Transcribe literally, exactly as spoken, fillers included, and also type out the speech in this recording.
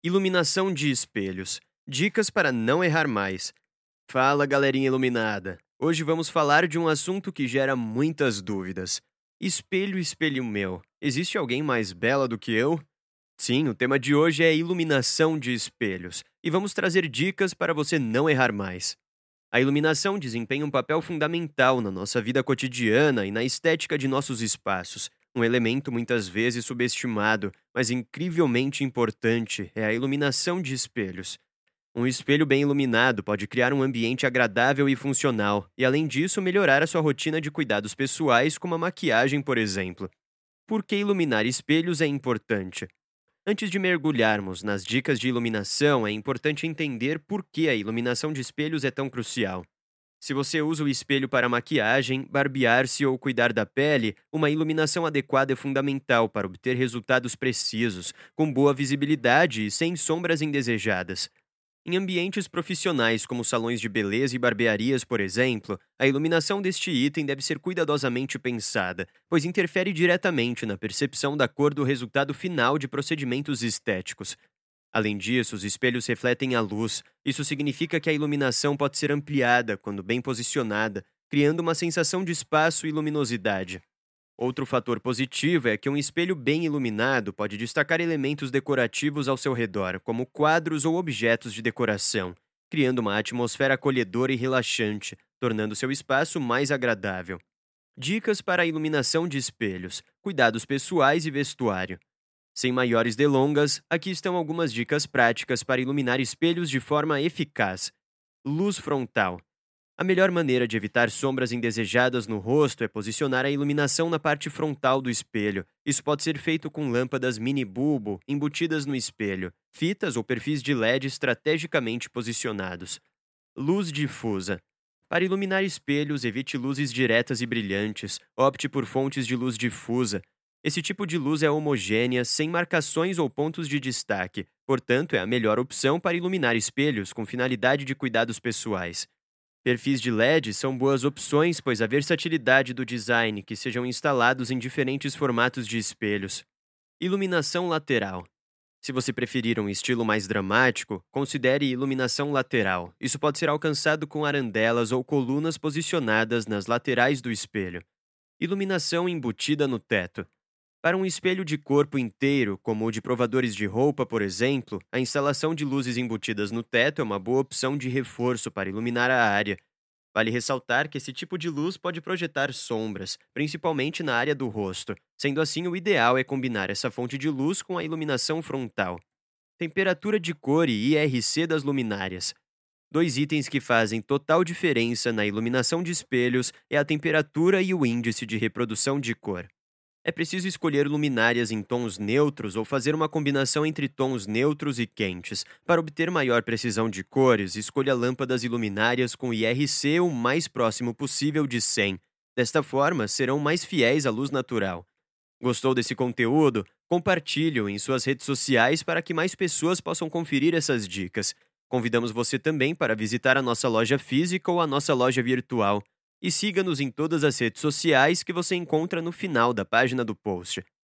Iluminação de espelhos. Dicas para não errar mais. Fala, galerinha iluminada. Hoje vamos falar de um assunto que gera muitas dúvidas. Espelho, espelho meu. Existe alguém mais bela do que eu? Sim, o tema de hoje é iluminação de espelhos. E vamos trazer dicas para você não errar mais. A iluminação desempenha um papel fundamental na nossa vida cotidiana e na estética de nossos espaços. Um elemento muitas vezes subestimado, mas incrivelmente importante, é a iluminação de espelhos. Um espelho bem iluminado pode criar um ambiente agradável e funcional, e além disso, melhorar a sua rotina de cuidados pessoais, como a maquiagem, por exemplo. Por que iluminar espelhos é importante? Antes de mergulharmos nas dicas de iluminação, é importante entender por que a iluminação de espelhos é tão crucial. Se você usa o espelho para maquiagem, barbear-se ou cuidar da pele, uma iluminação adequada é fundamental para obter resultados precisos, com boa visibilidade e sem sombras indesejadas. Em ambientes profissionais como salões de beleza e barbearias, por exemplo, a iluminação deste item deve ser cuidadosamente pensada, pois interfere diretamente na percepção da cor do resultado final de procedimentos estéticos. Além disso, os espelhos refletem a luz. Isso significa que a iluminação pode ser ampliada quando bem posicionada, criando uma sensação de espaço e luminosidade. Outro fator positivo é que um espelho bem iluminado pode destacar elementos decorativos ao seu redor, como quadros ou objetos de decoração, criando uma atmosfera acolhedora e relaxante, tornando seu espaço mais agradável. Dicas para a iluminação de espelhos, cuidados pessoais e vestuário. Sem maiores delongas, aqui estão algumas dicas práticas para iluminar espelhos de forma eficaz. Luz frontal. A melhor maneira de evitar sombras indesejadas no rosto é posicionar a iluminação na parte frontal do espelho. Isso pode ser feito com lâmpadas mini bulbo embutidas no espelho, fitas ou perfis de L E D estrategicamente posicionados. Luz difusa. Para iluminar espelhos, evite luzes diretas e brilhantes. Opte por fontes de luz difusa. Esse tipo de luz é homogênea, sem marcações ou pontos de destaque, portanto, é a melhor opção para iluminar espelhos com finalidade de cuidados pessoais. Perfis de L E D são boas opções, pois a versatilidade do design que sejam instalados em diferentes formatos de espelhos. Iluminação lateral. Se você preferir um estilo mais dramático, considere iluminação lateral. Isso pode ser alcançado com arandelas ou colunas posicionadas nas laterais do espelho. Iluminação embutida no teto. Para um espelho de corpo inteiro, como o de provadores de roupa, por exemplo, a instalação de luzes embutidas no teto é uma boa opção de reforço para iluminar a área. Vale ressaltar que esse tipo de luz pode projetar sombras, principalmente na área do rosto. Sendo assim, o ideal é combinar essa fonte de luz com a iluminação frontal. Temperatura de cor e I R C das luminárias. Dois itens que fazem total diferença na iluminação de espelhos é a temperatura e o índice de reprodução de cor. É preciso escolher luminárias em tons neutros ou fazer uma combinação entre tons neutros e quentes. Para obter maior precisão de cores, escolha lâmpadas e luminárias com I R C o mais próximo possível de cem. Desta forma, serão mais fiéis à luz natural. Gostou desse conteúdo? Compartilhe-o em suas redes sociais para que mais pessoas possam conferir essas dicas. Convidamos você também para visitar a nossa loja física ou a nossa loja virtual. E siga-nos em todas as redes sociais que você encontra no final da página do post.